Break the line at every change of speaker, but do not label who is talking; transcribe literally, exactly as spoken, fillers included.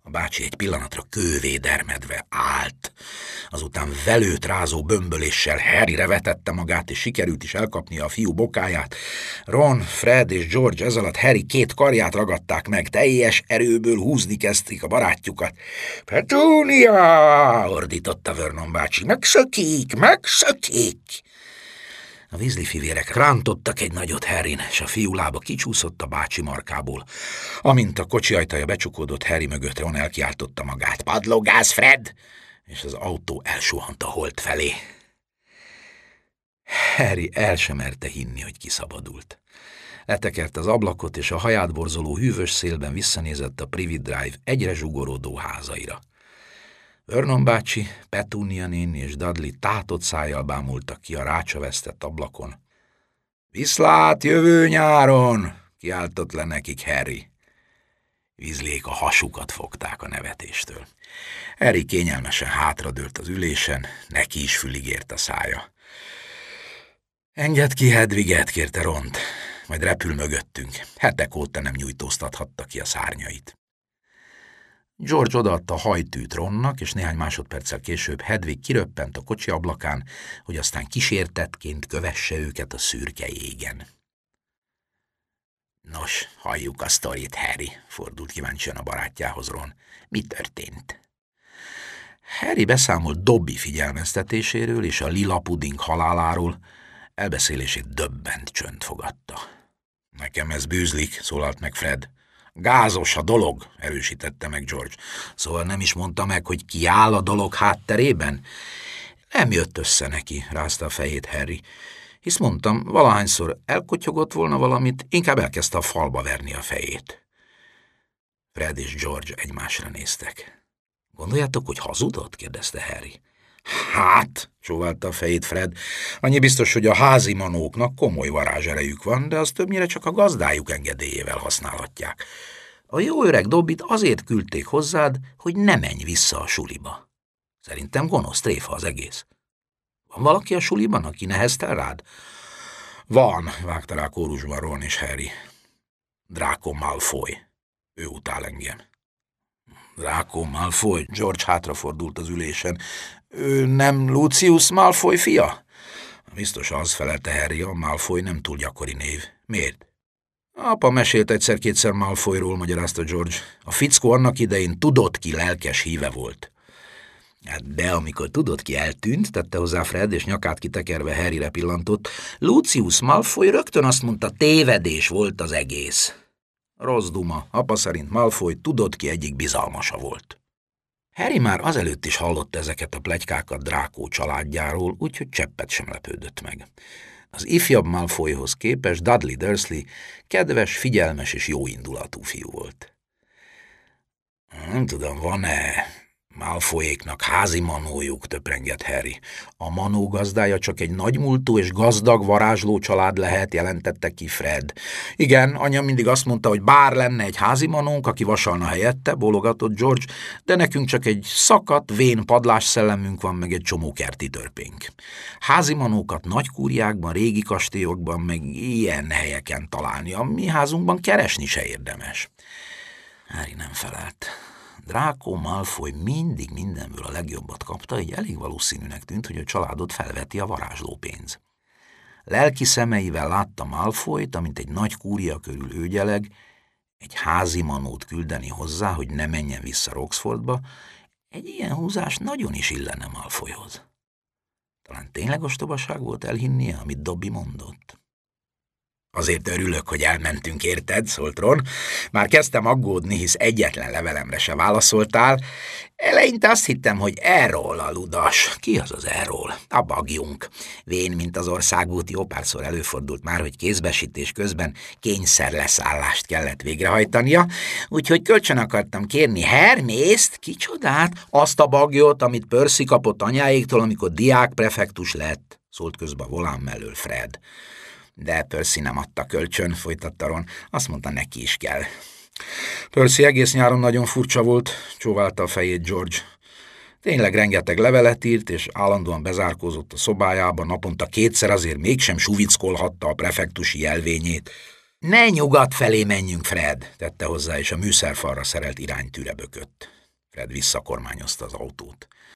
A bácsi egy pillanatra kővé dermedve állt. Azután velőt rázó bömböléssel Harryre vetette magát, és sikerült is elkapnia a fiú bokáját. Ron, Fred és George ez alatt Harry két karját ragadták meg, teljes erőből húzni kezdték a barátjukat. Petunia! Ordította Vernon bácsi. Megszökik, megszökik! A Weasley fivérek rántottak egy nagyot Harryn, és a fiú lába kicsúszott a bácsi markából. Amint a kocsi ajtaja becsukódott Harry mögött, Ron elkiáltotta magát. Padlógáz, Fred! És az autó elsuhant a holt felé. Harry el sem merte hinni, hogy kiszabadult. Letekert az ablakot, és a haját borzoló hűvös szélben visszanézett a Privet Drive egyre zsugorodó házaira. Vernon bácsi, Petunia néni és Dudley tátott szájjal bámultak ki a rácsavesztett ablakon. Viszlát jövő nyáron! Kiáltott le nekik Harry. Weasleyék a hasukat fogták a nevetéstől. Harry kényelmesen hátradőlt az ülésen, neki is fülig ért a szája. Engedd ki Hedviget, kérte Ront, majd repül mögöttünk. Hetek óta nem nyújtóztathatta ki a szárnyait. George odaadta a hajtűt Ronnak, és néhány másodperccel később Hedvig kiröppent a kocsi ablakán, hogy aztán kísértettként kövesse őket a szürke jégen. Nos, halljuk a sztorit, Harry, fordult kíváncsian a barátjához Ron. Mi történt? Harry beszámolt Dobby figyelmeztetéséről és a lila puding haláláról, elbeszélését döbbent csönd fogadta. Nekem ez bűzlik, szólalt meg Fred. Gázos a dolog, erősítette meg George. Szóval nem is mondta meg, hogy ki áll a dolog hátterében? Nem jött össze neki, rázta a fejét Harry. Hisz mondtam, valahányszor elkotyogott volna valamit, inkább elkezdte a falba verni a fejét. Fred és George egymásra néztek. Gondoljátok, hogy hazudott? kérdezte Harry. Hát, csóválta a fejét Fred, annyi biztos, hogy a házi manóknak komoly varázserejük van, de az többnyire csak a gazdájuk engedélyével használhatják. A jó öreg Dobbit azért küldték hozzád, hogy ne menj vissza a suliba. Szerintem gonosz tréfa az egész. Van valaki a suliban, aki neheztel rád? Van, vágta rá kórusban Ron és Harry. Draco Malfoy. Ő utál engem. Draco Malfoy? George hátrafordult az ülésen. Ő nem Lucius Malfoy fia? Biztos az, felelte Harry, a Malfoy nem túl gyakori név. Miért? Apa mesélt egyszer-kétszer Malfoyról, magyarázta George. A fickó annak idején tudott ki lelkes híve volt. De amikor tudott ki eltűnt, tette hozzá Fred, és nyakát kitekerve Harryre pillantott, Lucius Malfoy rögtön azt mondta, tévedés volt az egész. Rossz duma, apa szerint Malfoy tudott ki egyik bizalmasa volt. Harry már azelőtt is hallott ezeket a pletykákat Draco családjáról, úgyhogy cseppet sem lepődött meg. Az ifjabb Malfoyhoz képest Dudley Dursley kedves, figyelmes és jóindulatú fiú volt. Nem tudom, van-e Malfoyéknak házi manójuk, töprengett Harry. A manó gazdája csak egy nagymúltú és gazdag varázsló család lehet, jelentette ki Fred. Igen, anya mindig azt mondta, hogy bár lenne egy házi manónk, aki vasalna helyette, bólogatott George, de nekünk csak egy szakadt, vén padlásszellemünk van, meg egy csomó kerti törpénk. Házi manókat nagykúriákban, régi kastélyokban, meg ilyen helyeken találni, a mi házunkban keresni se érdemes. Harry nem felelt. Draco Malfoy mindig mindenből a legjobbat kapta, így elég valószínűnek tűnt, hogy a családot felveti a varázslópénz. Lelki szemeivel látta Malfoyt, amint egy nagy kúria körül őgyeleg, egy házi manót küldeni hozzá, hogy ne menjen vissza Roxfordba, egy ilyen húzás nagyon is illene Malfoyhoz. Talán tényleg ostobaság volt elhinnie, amit Dobby mondott. Azért örülök, hogy elmentünk, érted, szólt Ron. Már kezdtem aggódni, hisz egyetlen levelemre se válaszoltál. Eleinte azt hittem, hogy Errol a ludas. Ki az az Errol? A bagyunk. Vén, mint az országút, jó párszor előfordult már, hogy kézbesítés közben kényszerleszállást kellett végrehajtania, úgyhogy kölcsön akartam kérni Hermészt, kicsodát, azt a bagyot, amit Percy kapott anyáéktól, amikor diákprefektus lett, szólt közben a volán mellől Fred. De Percy nem adta kölcsön, folytatta Ron, azt mondta, neki is kell. Percy egész nyáron nagyon furcsa volt, csóválta a fejét George. Tényleg rengeteg levelet írt, és állandóan bezárkózott a szobájába, naponta kétszer azért mégsem suvickolhatta a prefektusi jelvényét. Ne nyugat felé menjünk, Fred, tette hozzá, és a műszerfalra szerelt iránytűre bökött. Fred visszakormányozta az autót.